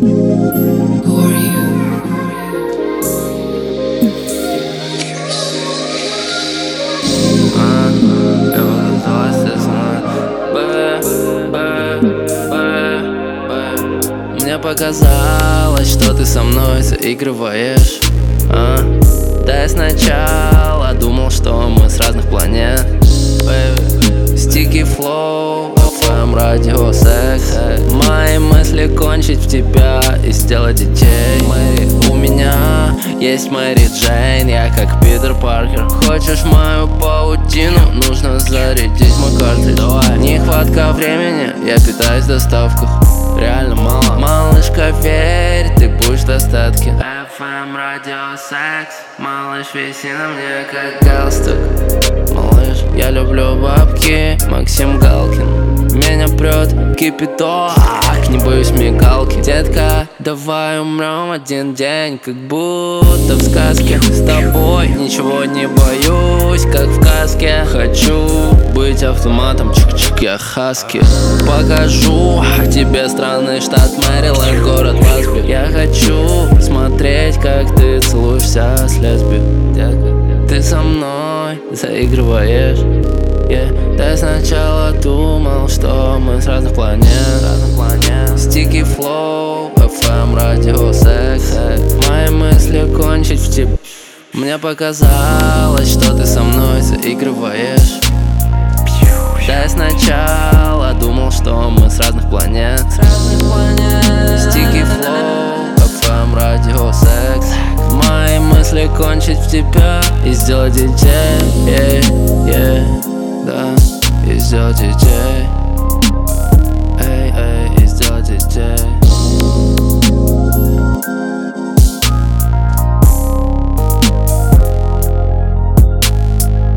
Who are you? Я буду злости Мне показалось, что ты со мной заигрываешь. Да я сначала думал, что мы с разных планет. Sticky flow, FM, радио, секс. Мои мысли кончить в тебя и сделать детей. У меня есть Мэри Джейн, я как Питер Паркер. Хочешь мою паутину? Нужно зарядить мой картридж. Нехватка времени, я питаюсь в доставках. Реально мало. Малышка, верь, ты будешь в достатке. FM, радио, секс. Малыш, виси на мне как галстук. Малыш, я люблю бабки, Максим Галкин. Меня прет кипяток, не боюсь мигалки. Детка, давай умрем один день, как будто в сказке. С тобой ничего не боюсь, как в каске. Хочу быть автоматом, чик-чик, я хаски. Покажу тебе странный штат Мэриленд, город Ласби. Я хочу смотреть, как ты целуешься с лесби. Детка, ты со мной заигрываешь. Да я сначала думал, что мы с разных планет. Sticky flow, FM, радио, секс. Мои мысли кончить в тебе. Мне показалось, что ты со мной заигрываешь. Да я сначала думал, что мы с разных планет. Sticky flow, FM, радио, секс. Мои мысли кончить в тебя и сделать детей. Да, и сделать детей. Эй, эй.